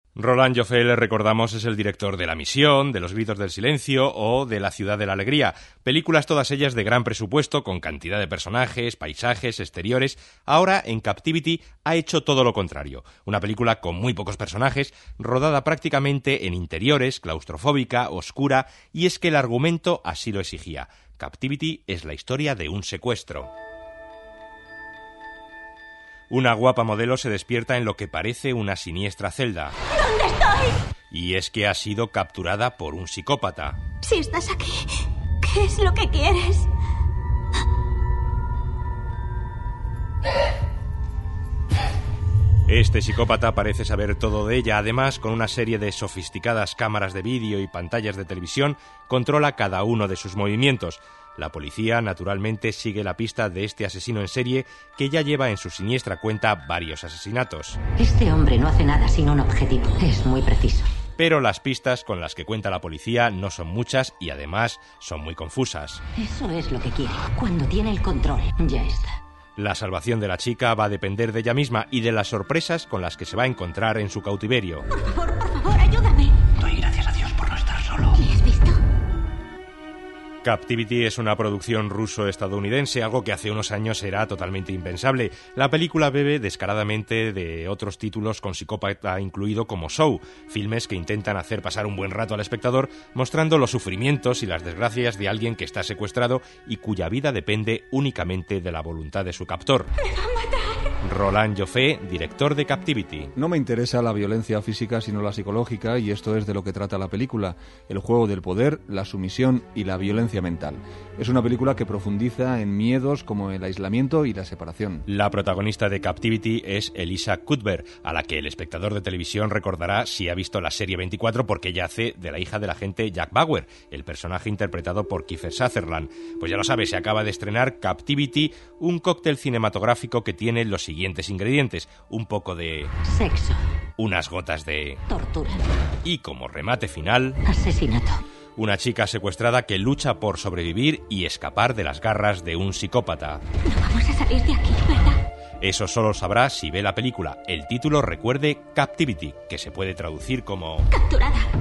Roland Joffé, le recordamos, es el director de La Misión, de Los Gritos del Silencio o de La Ciudad de la Alegría. Películas todas ellas de gran presupuesto, con cantidad de personajes, paisajes, exteriores. Ahora, en Captivity, ha hecho todo lo contrario. Una película con muy pocos personajes, rodada prácticamente en interiores, claustrofóbica, oscura, y es que el argumento así lo exigía. Captivity es la historia de un secuestro. Una guapa modelo se despierta en lo que parece una siniestra celda. ¿Dónde estoy? Y es que ha sido capturada por un psicópata. Si estás aquí, ¿qué es lo que quieres? Este psicópata parece saber todo de ella. Además, con una serie de sofisticadas cámaras de vídeo y pantallas de televisión, controla cada uno de sus movimientos. La policía, naturalmente, sigue la pista de este asesino en serie que ya lleva en su siniestra cuenta varios asesinatos. Este hombre no hace nada sin un objetivo. Es muy preciso. Pero las pistas con las que cuenta la policía no son muchas y además son muy confusas. Eso es lo que quiere. Cuando tiene el control, ya está. La salvación de la chica va a depender de ella misma y de las sorpresas con las que se va a encontrar en su cautiverio. Por favor, ayúdame. Doy gracias a Dios por no estar solo. ¿Le has visto? Captivity es una producción ruso-estadounidense, algo que hace unos años era totalmente impensable. La película bebe descaradamente de otros títulos con psicópata incluido como Saw, filmes que intentan hacer pasar un buen rato al espectador mostrando los sufrimientos y las desgracias de alguien que está secuestrado y cuya vida depende únicamente de la voluntad de su captor. ¡Me va a matar! Roland Joffé, director de Captivity. No me interesa la violencia física sino la psicológica, y esto es de lo que trata la película: el juego del poder, la sumisión y la violencia mental. Es una película que profundiza en miedos como el aislamiento y la separación. La protagonista de Captivity es Elisa Cuthbert, a la que el espectador de televisión recordará si ha visto la serie 24 porque ella hace de la hija del agente Jack Bauer, el personaje interpretado por Kiefer Sutherland. Pues ya lo sabe, se acaba de estrenar Captivity, un cóctel cinematográfico que tiene los siguientes ingredientes: un poco de Sexo. unas gotas de Tortura. y, como remate final, Asesinato. una chica secuestrada que lucha por sobrevivir y escapar de las garras de un psicópata. No vamos a salir de aquí, ¿verdad? Eso solo sabrá si ve la película. El título, recuerde, Captivity, que se puede traducir como Capturada.